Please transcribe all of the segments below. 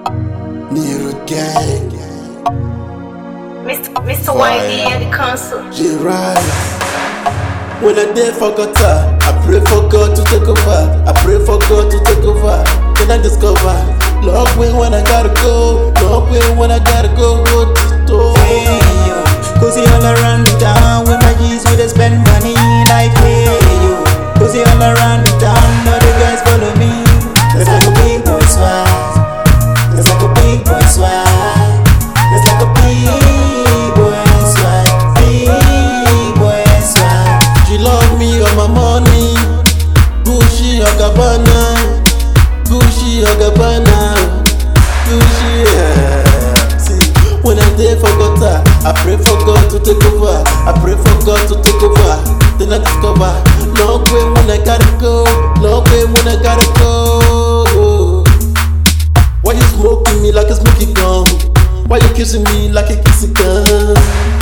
Nero gang. Mr. YD at the council. G-Ride. When I did for Qatar, I pray for God to take over. I pray for God to take over. Then I discover, Lord, when I gotta go. Lord, when I gotta go. Go to store. Hey yo, cozy all around the town. With my G's, we just spend money like hey yo. Cozy all around the town. All the guys follow me. It's like a big boy swag. It's like a big boy swag. It's like a big boy swag. Big boy swag. She love me on my money. Gucci or Gabbana. Gucci or Gabbana. Gucci, yeah. See, when I did for Qatar, I pray for God to take over. I pray for God to take over. Then I discover, Lord, when I gotta go. Lord, when I gotta go. Why you smoking me like a smoky gun? Why you kissing me like a kissing gun?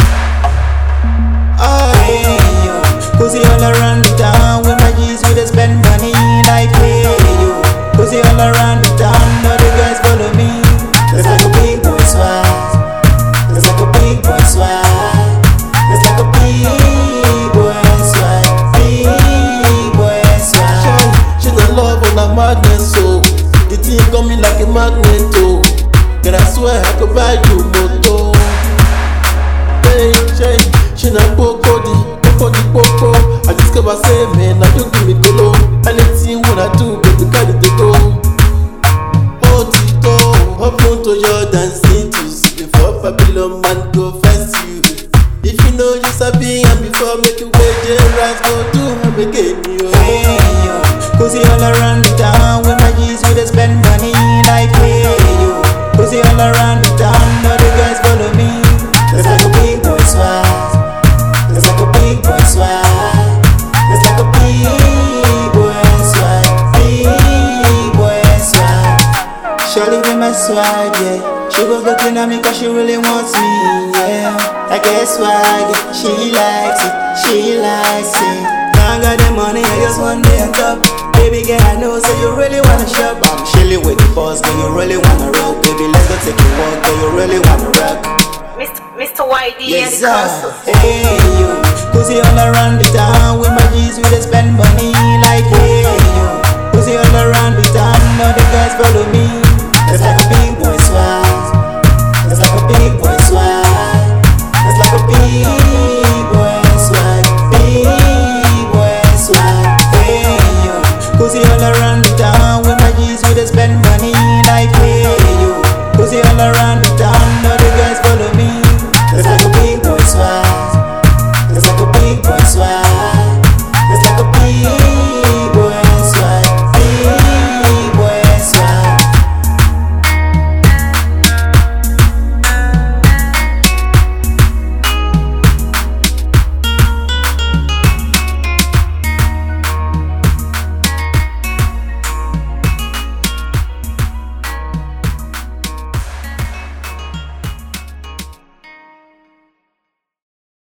Hey yo, cozy all around the town. With my G's, we just spend money like hey yo. Cozy all around the town. All the guys follow me. It's like a big boy swag. It's like a big boy swag. It's like a big boy swag. Big boy swag. She the love on a magnet, so the thing got me like a magnet, oh. And I swear I could buy you moto. Hey, she na boko di, boko. I discover say, man, I don't give me colo. Anything when I do, baby, carry the go. Oh, Tito, hop on to Jordan, sing to see before Babylon man go fast you. If you know you sabi and before make you wait, the rise go do am again, yo. Hey yo, cozy all around the town. With my G's, we just spend money like hey yo. Cozy all around the town. All the guys follow me. It's like a big boy swag. It's like a big boy swag. It's like a big boy swag. Big boy swag. Shawty with my swag, yeah. She was looking at me cause she really wants me, yeah. I guess swag, yeah. She likes it, she likes it. Now I got the money, I just want day on top. Baby girl, I know, so you really wanna shop. I'm chilling with the boss, girl, you really wanna rock. Baby, let's go take a walk, girl, you really wanna rock. Mr. YD Yes, at the council. hey yo, cozy all around the town. With my G's, we just spend money like hey yo. Cozy all around the town, all the guys follow me.